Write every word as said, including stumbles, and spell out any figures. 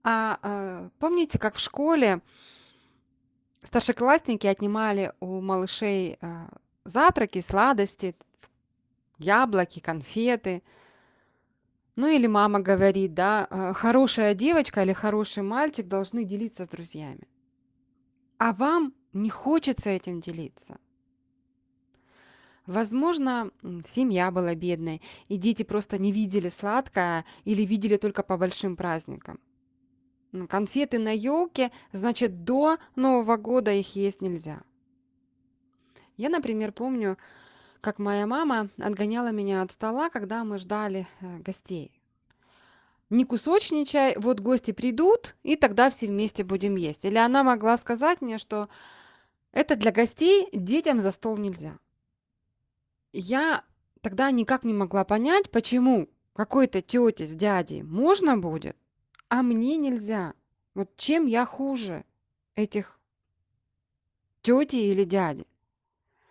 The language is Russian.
А, а, помните, как в школе старшеклассники отнимали у малышей, а, завтраки, сладости, яблоки, конфеты? Ну или мама говорит, да, а, хорошая девочка или хороший мальчик должны делиться с друзьями. А вам не хочется этим делиться. Возможно, м, семья была бедной, и дети просто не видели сладкое или видели только по большим праздникам. Ну, конфеты на елке, значит, до Нового года их есть нельзя. Я, например, помню, как моя мама отгоняла меня от стола, когда мы ждали э, гостей. Не кусочничай, вот гости придут, и тогда все вместе будем есть. Или она могла сказать мне, что это для гостей, детям за стол нельзя. Я тогда никак не могла понять, почему какой-то тете с дядей можно будет, а мне нельзя. Вот чем я хуже этих тети или дяди?